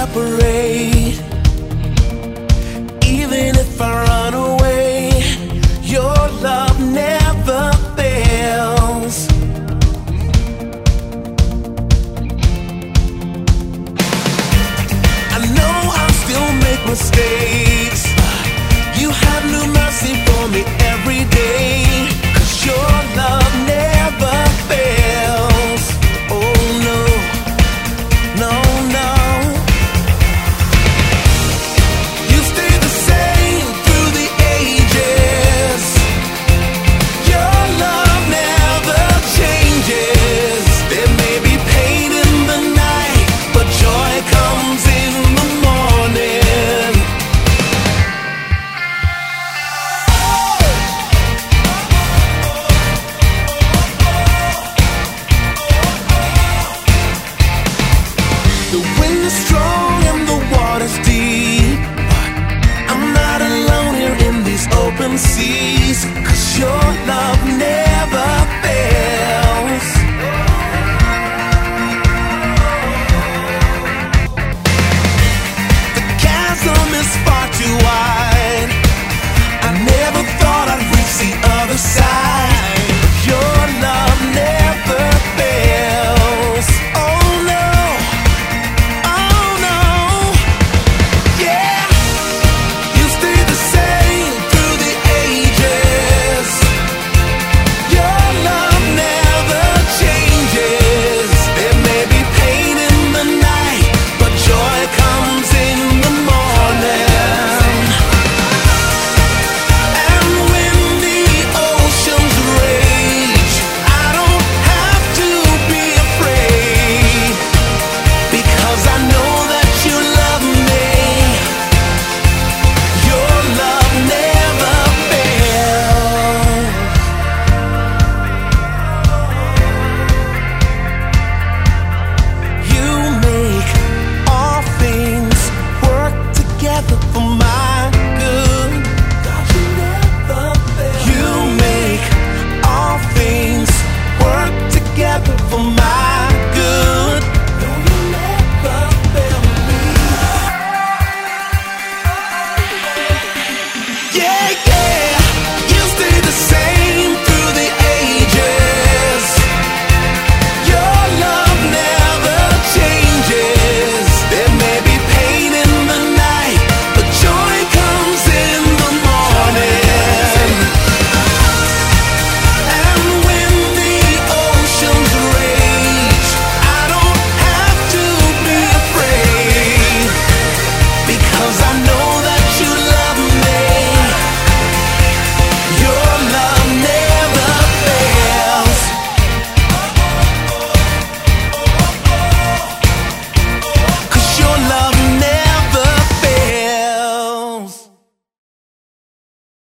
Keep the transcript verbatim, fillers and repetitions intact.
separate. Even if I run away, your love never fails. I know I'll still make mistakes. You have new mercy for me every day. 'Cause your love never fails. Oh no, no, no. You stay the same through the ages. Your love never changes. There may be pain in the night, but joy comes in the morning. The wind is strong and the water's deep. I'm not alone here in these open seas. 'Cause your love never fails. The chasm is far too wide. I never thought I'd reach the other side. Your love never fails. Oh no, oh no, yeah. You stay the same through the ages. Your love never changes. There may be pain in the night, but joy comes in the morning. And when the oceans rage, I don't have to be afraid. Because I know that you love me. Your love never fails. You make all things work together for my good. God, you never fail. You make all things work together for my